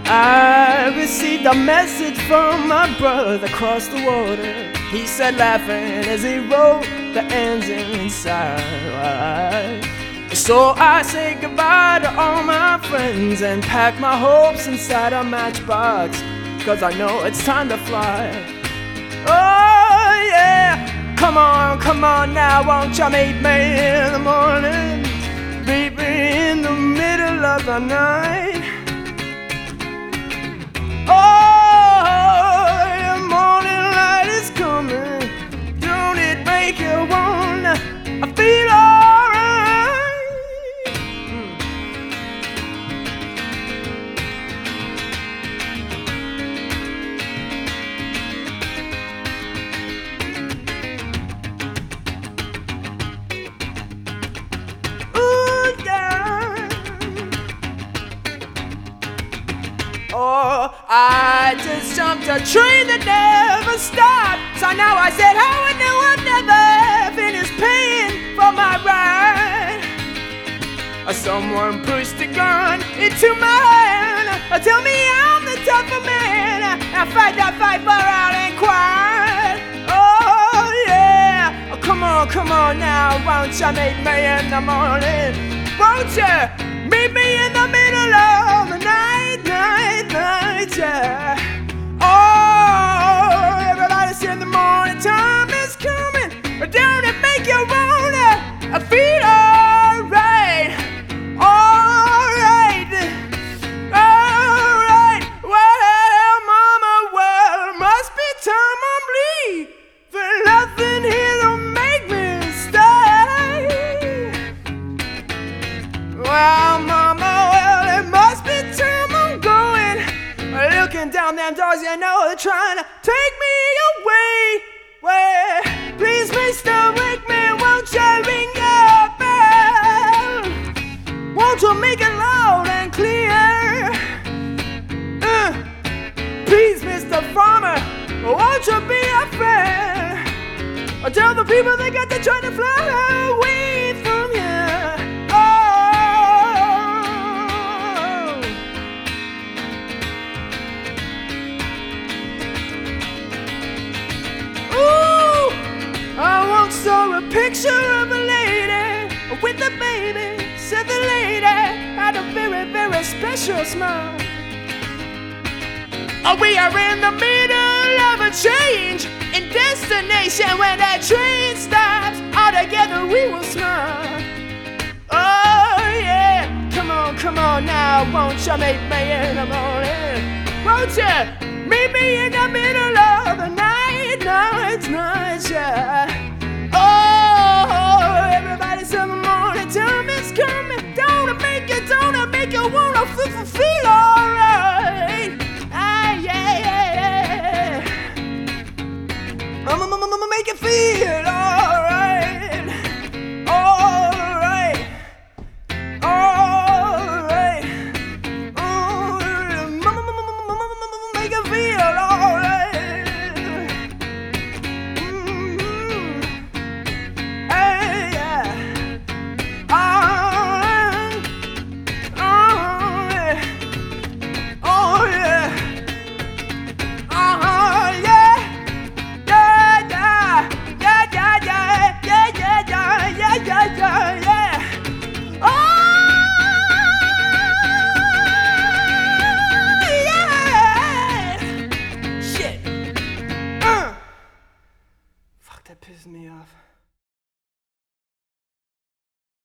I received a message from my brother across the water. He said laughing as he wrote the ends inside. So I say goodbye to all my friends and pack my hopes inside a matchbox, 'cause I know it's time to fly. Oh yeah, come on now, won't you meet me in the morning? Meet me in the middle of the night. Oh, the morning light is coming. Don't it make you wanna feel alright? Ooh, yeah. Oh, I just jumped a train that never stopped. So now I said, how I knew I'd never finish paying for my ride. Someone pushed a gun into my hand. Tell me I'm the tougher man. I fight that fight for out and quiet. Oh yeah, come on now, won't you meet me in the morning? Won't you meet me in the middle of the night, yeah. Oh, everybody's in the morning time is coming. Don't it make you wanna feel alright? Alright. Well, mama, well, it must be time I'm leaving. Nothing here to make me stay. Well, mama, well, it must be time I'm going. Looking down them doors, you know they're trying to take me away. Well, please, Mr. Wakeman, won't you ring your bell? Won't you make it loud and clear? Please, Mr. Farmer, won't you be a friend? Tell the people they got to try to fly away from here. I once saw a picture of a lady with a baby. Said the lady had a very, very special smile. We are in the middle of a change in destination. When that train stops, all together we will smile. Oh yeah, come on now, won't you meet me in the morning? Won't you meet me in the middle of the night, yeah. Oh, everybody's in the morning time is coming. Don't